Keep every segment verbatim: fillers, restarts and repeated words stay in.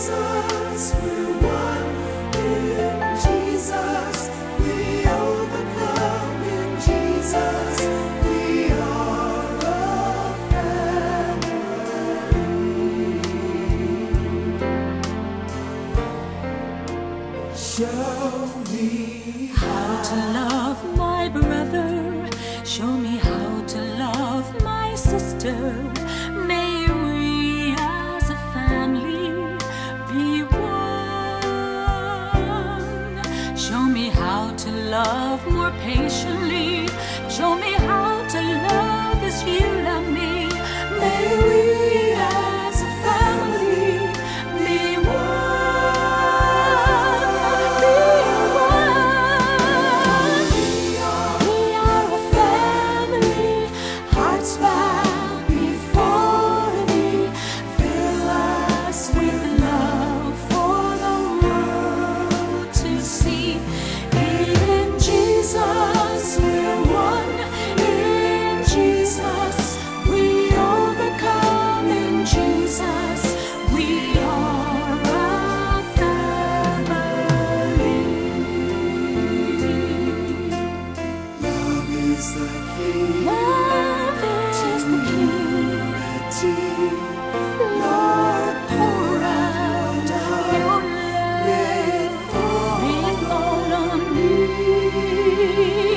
Jesus, we're one. In Jesus, we overcome. In Jesus, we are a family. Show me How to love my brother, show me how to love my sister. May we as a family be one. Show me how to love more patiently, show me how to love as you love me. May we as a family be one. Love is the key. Lord, pour out your love. May it fall on me.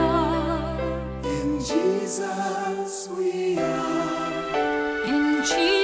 Jesus,